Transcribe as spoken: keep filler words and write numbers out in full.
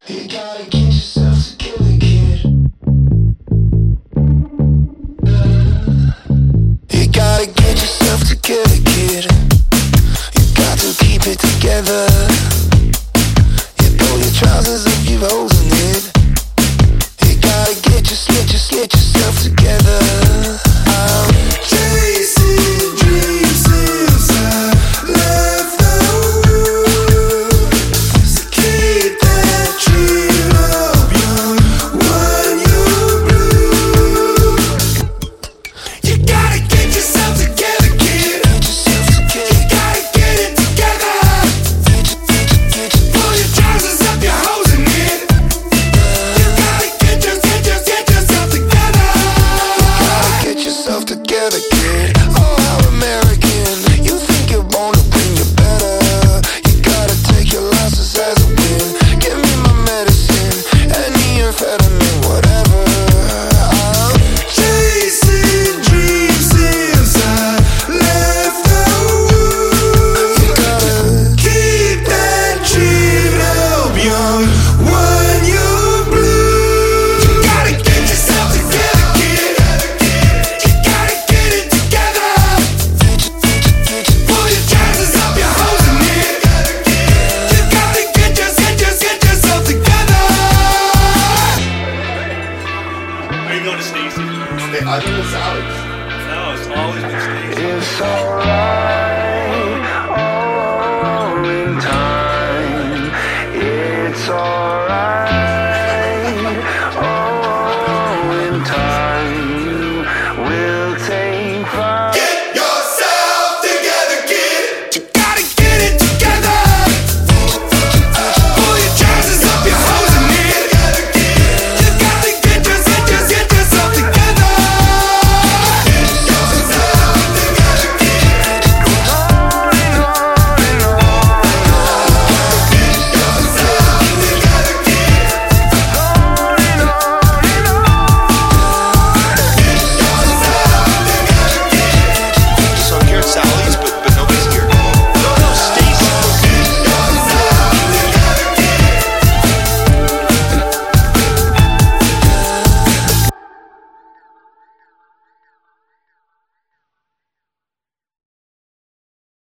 You gotta get yourself together, kid. You gotta get yourself together, kid. You got to keep it together. You pull your trousers up, you've holes in it. You gotta get your, get your, get yourself together. I'm chasing dreams since I left the room. So keep that dream up, young, when you're blue. You gotta get yourself together, kid. Get yourself together. You gotta get it together. Get your, get your, get your, pull your trousers up, your hoes in it. You gotta get your, get your, get yourself together. You gotta get yourself together, kid. Oh, how American. You think you're born to win, you better. You gotta take your losses as a win. Give me my medicine, any amphetamine, whatever. I'm chasing dreams since I left the room. You gotta keep that dream up, young, when you're blue. You gotta get yourself together, kid. You gotta get it together. Pull your trousers up, your hoes in it. You gotta get your, get your, get yourself together. Are you going to Stacy? I think it's out.